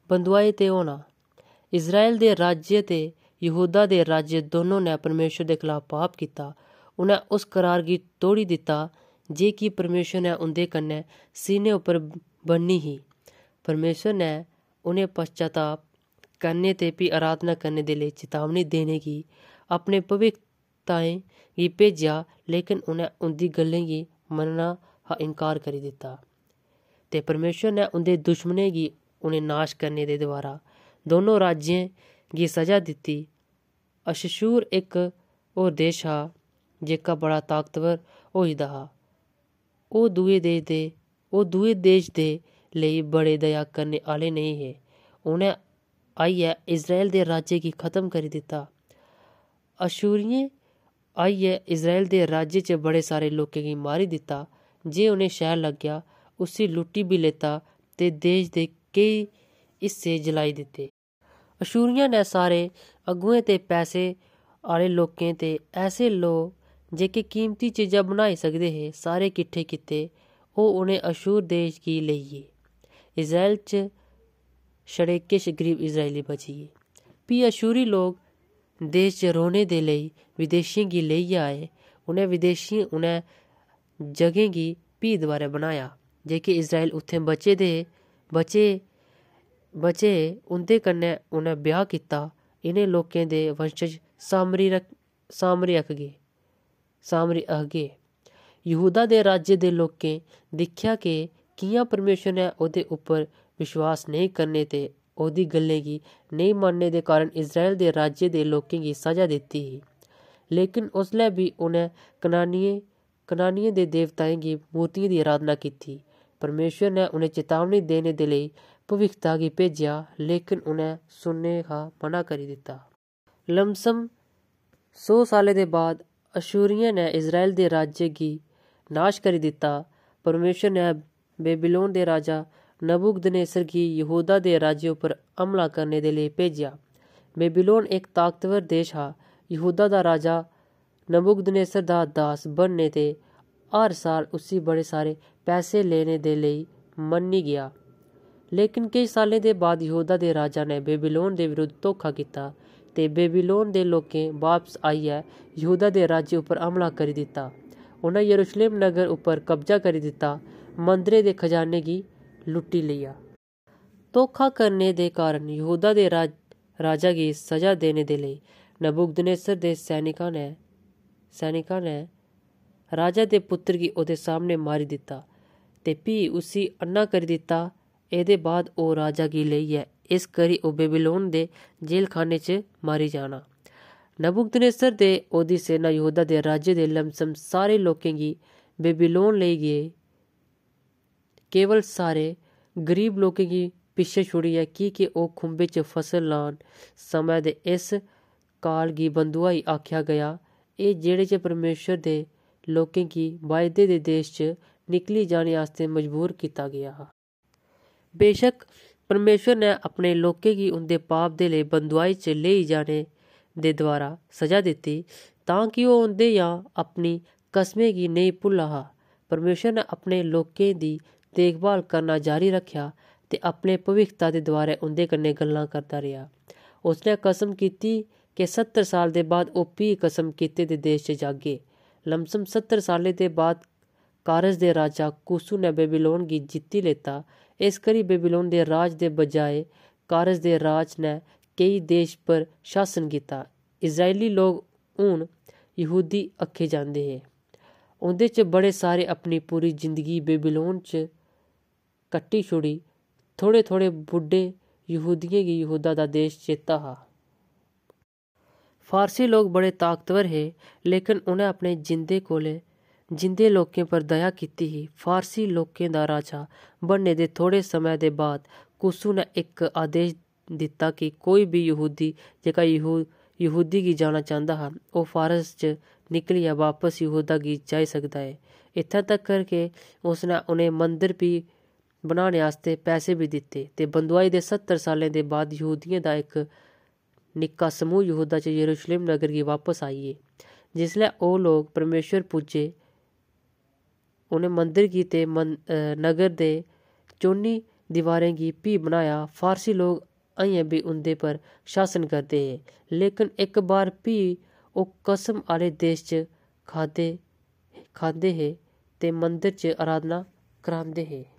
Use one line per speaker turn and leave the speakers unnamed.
बंदुआई ते होना। इज़राइल दे राज्य ते यहूदा दे राज्य दोनों ने परमेश्वर दे खलाफ पाप कीता। उ'नें उस करार गी तोड़ी दित्ता जे कि परमेश्वर ने उं'दे कन्नै सीने उप्पर बन्नी ही। परमेश्वर ने उ'नें पश्चाताप करने ते भी आराधना करने दे लेई चेतावनी देने गी अपने भविखताएं गी भेजेआ, लेकिन उ'नें उं'दी गल्लें गी मन्नना हा इनकार करी दित्ता। ते परमेश्वर ने उं'दे दुश्मनें गी उ'नें नाश करने दे द्वारा दोनों राज्यें गी सजा दित्ती। अशूर इक होर देश हा जेह्का बड़ा ताकतवर होई दा हा। ओह् दुए देश दे लेई बड़े दया करने आह्ले नेईं हे। उ'नें आइयै इज़राइल दे राज्य गी खत्म करी दित्ता। अशूरियें आइयै इज़राइल दे राज्य च बड़े सारे लोकें गी मारी दित्ता। जे उ'नें शैल लग्गेआ उसी लुट्टी बी लेता ते देश दे केई हिस्से जलाई दित्ते। अशूरियें ने सारे अगुएं ते पैसे आह्ले लोकें ते ऐसे लोक जेह्के कीमती चीजां बनाई सकदे हे सारे किट्ठे कीते। ओह् उ'नें अशूर देश गी लेई गे। इज़राइल च छड़े किश गरीब इज़राइली बची गे। फ्ही अशूरी लोक देश च रौह्ने दे लेई विदेशियें गी लेइयै आए। उ'नें विदेशियें उ'नें जगहें गी फ्ही दोबारा बनाया जेह्के इज़राइल उत्थें बचे उं'दे कन्नै उ'नें ब्याह् कीता। इ'नें लोकें दे वंशज सामरी अहगे। यहूदा दे राज्य दे लोकें दिक्खेआ कि कि'यां परमेश्वर ने ओह्दे उप्पर विश्वास नेईं करने ते ओह्दी गल्लें गी नेईं मनने दे कारण इज़राइल दे राज्य दे लोकें गी सजा दित्ती ही। लेकिन उसलै भी उ'नें कनानियें दे देवताएं गी मूर्तियें दी अराधना कीती। परमेश्वर ने उ'नें चेतावनी देने दे लेई भविखता गी भेजेआ, लेकिन उ'नें सुनने शा मना करी दित्ता। लमसम 100 सालें दे बाद अशूरियें ने इज़राइल दे राज्य गी नाश करी दित्ता। परमेश्वर ने बेबीलोन दे राजा नबूकदनेस्सर गी यहूदा दे राज्य उप्पर हमला करने दे लेई भेजेआ। बेबीलोन इक ताकतवर देश हा। यहूदा दा राजा नबूकदनेस्सर दा दास बनने ते हर साल उसी बड़े सारे पैसे लेने दे लेई मन्नी गेआ। लेकिन किश सालें दे बाद यहूदा दे राजा ने बेबीलोन दे विरुद्ध धोखा कीता ते बेबीलोन दे लोकें बापस आइयै यहूदा दे राज्य उप्पर हमला करी दित्ता। उ'नें यरूशलेम नगर उप्पर कब्जा करी दित्ता, मंदरें दे खजाने गी लुट्टी लेआ। धोखा करने दे कारण यहूदा दे राजा गी सजा देने दे लेई नबूकदनेस्सर दे सैनिकां ने राजा दे पुत्तर गी ओह्दे सामनै मारी दित्ता ते फ्ही उसी अन्ना करी दित्ता। एह्दे बाद ओह् राजा गी लेइयै इस करी ओह् बेबीलोन दे जेलखाने च मारी जाना। नबूकदनेस्सर ते ओह्दी सेना यहूदा दे राज्य दे लमसम सारे लोकें गी बेबीलोन लेई गे, केवल सारे गरीब लोकें गी पिच्छें छुड़ियै, की के ओह् खुंबे च फसल लान समें दे इस काल गी बंदुआई आखेआ गेआ ऐ जेह्दे च परमेश्वर दे लोकें गी वायदे दे देश च निकली जाने आस्तै मजबूर कीता गेआ हा। बेशक परमेश्वर ने अपने लोकें गी उं'दे पाप दे लेई बंदुआई च लेई जाने दे द्वारा सजा दित्ती तां कि ओह् उं'दे जां अपनी कसमें गी नेईं भुल्ला हा। परमेश्वर ने अपने लोकें दी देखभाल करना जारी रक्खेआ ते अपने भविखता दे द्वारा उं'दे कन्नै गल्लां करदा रेहा। उसने कसम कीती कि 70 साल दे बाद ओह् फ्ही कसम कीते दे देश च जागे। लमसम 70 सालें दे बाद कारस दे राजा कूसु ने बेबीलोन गी जित्ती लेता। इस करी बेबीलोन दे राज दे बजाए कारस दे राज ने केई देश पर शासन कीता। इज़राइली लोक हून यहूदी आखे जांदे हे। उं'दे च बड़े सारे अपनी पूरी जिंदगी बेबीलोन च कट्टी छुड़ी। थोड़े बुड्ढे यहूदियें गी यहूदा दा देश चेता हा। फारसी लोक बड़े ताकतवर हे, लेकिन उ'नें अपने जिंदे लोकें पर दया कीती ही। फारसी लोकें दा राजा बनने दे थोड़े समें दे बाद कूसु ने इक आदेश दित्ता कि कोई बी यहूदी जेह्का यहूदी गी जाना चांह्दा हा ओह् फारस च निकलियै बापस यहूदा गी जाई सकदा ऐ। इत्थें तक्कर कि उसने उ'नें मंदर भी बनाने आस्तै पैसे बी दित्ते। ते बंदुआई दे 70 सालें दे बाद यहूदियें दा इक निक्का समूह यहूदा च यरूशलेम नगर गी वापस आई गे। जिसलै ओह् लोक परमेश्वर पुज्जे, उ'नें मंदर गी ते नगर दे चौनी दीवारें गी फ्ही बनाया। फारसी लोक अजें बी उं'दे पर शासन करदे हे, लेकिन इक बार फ्ही ओह् कसम आह्ले देश च खांदे हे ते मंदर च अराधना करांदे हे।